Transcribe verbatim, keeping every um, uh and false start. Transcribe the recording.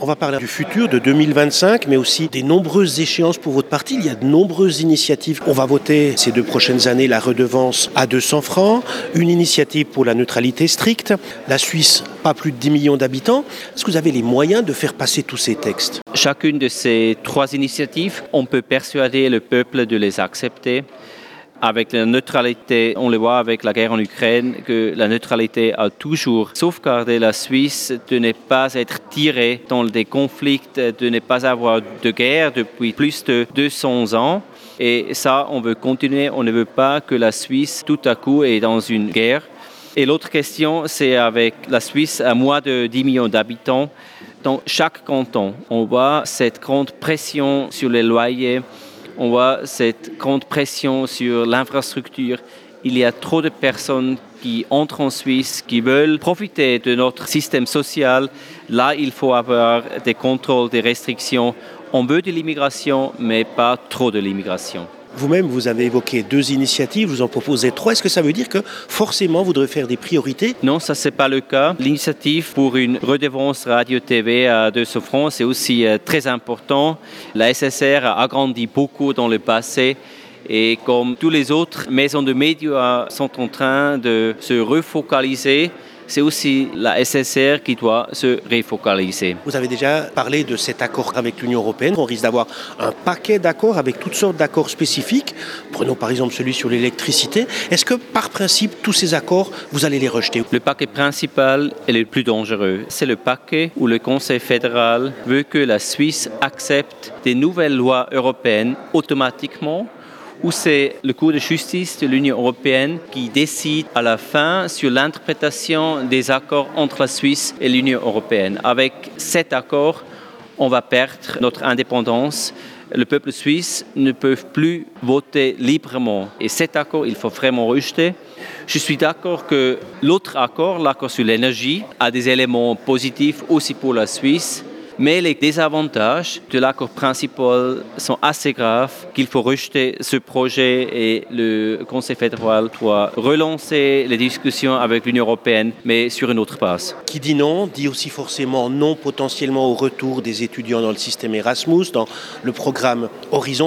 On va parler du futur de deux mille vingt-cinq, mais aussi des nombreuses échéances pour votre parti. Il y a de nombreuses initiatives. On va voter ces deux prochaines années la redevance à deux cents francs, une initiative pour la neutralité stricte. La Suisse, pas plus de dix millions d'habitants. Est-ce que vous avez les moyens de faire passer tous ces textes? Chacune de ces trois initiatives, on peut persuader le peuple de les accepter. Avec la neutralité, on le voit avec la guerre en Ukraine, que la neutralité a toujours sauvegardé la Suisse de ne pas être tirée dans des conflits, de ne pas avoir de guerre depuis plus de deux cents ans. Et ça, on veut continuer. On ne veut pas que la Suisse, tout à coup, est dans une guerre. Et l'autre question, c'est avec la Suisse à moins de dix millions d'habitants. Dans chaque canton, on voit cette grande pression sur les loyers. On voit cette grande pression sur l'infrastructure. Il y a trop de personnes qui entrent en Suisse, qui veulent profiter de notre système social. Là, il faut avoir des contrôles, des restrictions. On veut de l'immigration, mais pas trop de l'immigration. Vous-même, vous avez évoqué deux initiatives, vous en proposez trois. Est-ce que ça veut dire que forcément, vous devez faire des priorités? Non, ça, ce n'est pas le cas. L'initiative pour une redevance radio-T V à deux cents francs, c'est aussi euh, très important. La S S R a agrandi beaucoup dans le passé. Et comme tous les autres maisons de médias sont en train de se refocaliser, c'est aussi la S S R qui doit se refocaliser. Vous avez déjà parlé de cet accord avec l'Union européenne. On risque d'avoir un paquet d'accords avec toutes sortes d'accords spécifiques. Prenons par exemple celui sur l'électricité. Est-ce que par principe, tous ces accords, vous allez les rejeter? Le paquet principal est le plus dangereux. C'est le paquet où le Conseil fédéral veut que la Suisse accepte des nouvelles lois européennes automatiquement, où c'est le Cour de justice de l'Union européenne qui décide à la fin sur l'interprétation des accords entre la Suisse et l'Union européenne. Avec cet accord, on va perdre notre indépendance. Le peuple suisse ne peut plus voter librement. Et cet accord, il faut vraiment rejeter. Je suis d'accord que l'autre accord, l'accord sur l'énergie, a des éléments positifs aussi pour la Suisse. Mais les désavantages de l'accord principal sont assez graves qu'il faut rejeter ce projet et le Conseil fédéral doit relancer les discussions avec l'Union européenne, mais sur une autre base. Qui dit non, dit aussi forcément non potentiellement au retour des étudiants dans le système Erasmus, dans le programme Horizon.